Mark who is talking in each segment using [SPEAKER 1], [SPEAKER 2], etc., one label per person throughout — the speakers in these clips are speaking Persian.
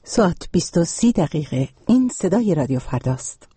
[SPEAKER 1] ساعت 20:30 این صدای رادیو فرداست.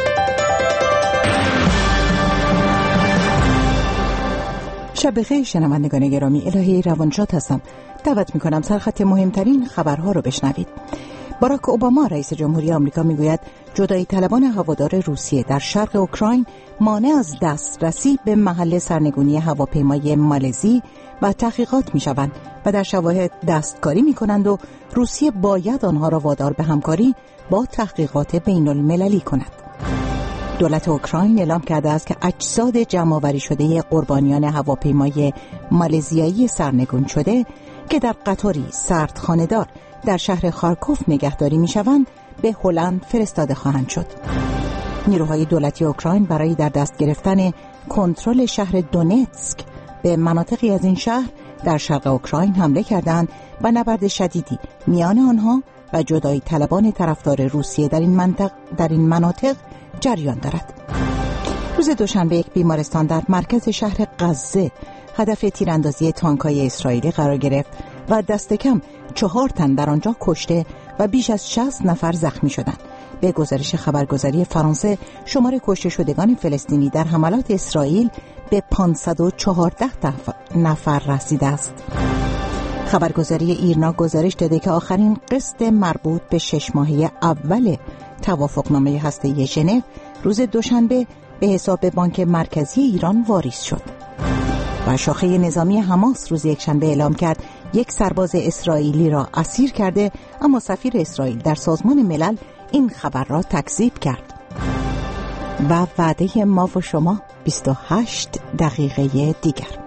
[SPEAKER 1] شب بخیر شنوندگان گرامی، الهی روانشاد هستم. دعوت میکنم سرخط مهمترین خبرها رو بشنوید. باراک اوباما رئیس جمهوری آمریکا میگوید جدایی طلبان هوادار روسیه در شرق اوکراین مانع از دسترسی به محل سرنگونی هواپیمای مالزی و تحقیقات میشوند و در شواهد دستکاری میکنند و روسیه باید آنها را وادار به همکاری با تحقیقات بین المللی کند. دولت اوکراین اعلام کرده است که اجساد جمع‌آوری شده قربانیان هواپیمای مالزیایی سرنگون شده که در قطاری سردخانه‌دار در شهر خارکوف نگهداری میشوند به هلند فرستاده خواهند شد. نیروهای دولتی اوکراین برای در دست گرفتن کنترل شهر دونتسک به مناطقی از این شهر در شرق اوکراین حمله کردند و نبرد شدیدی میان آنها و جدایی طلبان طرفدار روسیه در این مناطق جریان دارد. روز دوشنبه یک بیمارستان در مرکز شهر غزه هدف تیراندازی تانک‌های اسرائیلی قرار گرفت و دست کم 4 تن در آنجا کشته و بیش از 60 نفر زخمی شدند. به گزارش خبرگزاری فرانسه شمار کشته شدگان فلسطینی در حملات اسرائیل به 514 نفر رسیده است. خبرگزاری ایرنا گزارش داده که آخرین قسط مربوط به 6 ماهه اول توافقنامه هسته‌ای ژنو روز دوشنبه به حساب بانک مرکزی ایران واریز شد. و شاخه نظامی حماس روز یکشنبه اعلام کرد یک سرباز اسرائیلی را اسیر کرده، اما سفیر اسرائیل در سازمان ملل این خبر را تکذیب کرد. و وعده ما و شما 28 دقیقه دیگر.